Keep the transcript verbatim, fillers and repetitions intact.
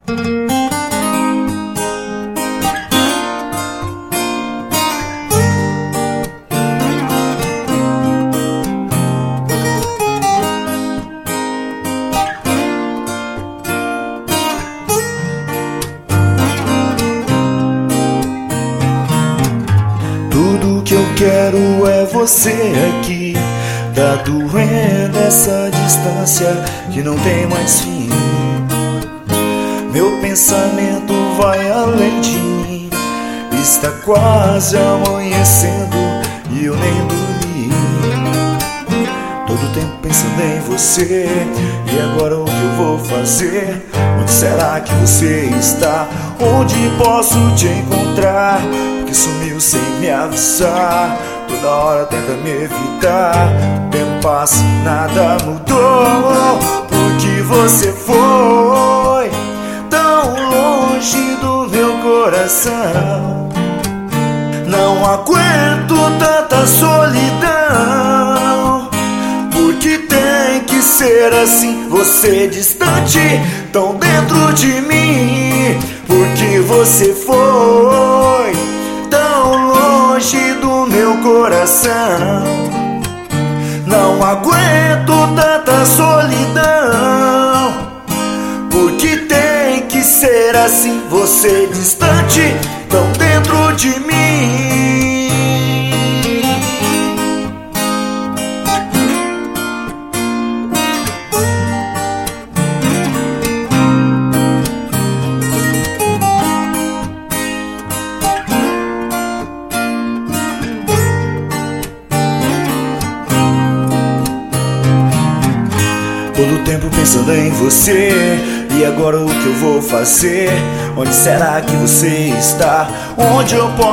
Tudo que eu quero é você aqui. Tá doendo essa distância que não tem mais fim. Meu pensamento vai além de mim. Está quase amanhecendo e eu nem dormi. Todo tempo pensando em você. E agora o que eu vou fazer? Onde será que você está? Onde posso te encontrar? Porque sumiu sem me avisar. Toda hora tenta me evitar. O tempo passa, nada mudou. Porque você foi tão longe do meu coração. Não aguento tanta solidão. Porque tem que ser assim, você distante, tão dentro de mim. Porque você foi tão longe do meu coração. Não aguento tanta solidão. Porque tem que ser assim, você distante, tão dentro de mim. Todo tempo pensando em você. E agora o que eu vou fazer? Onde será que você está? Onde eu posso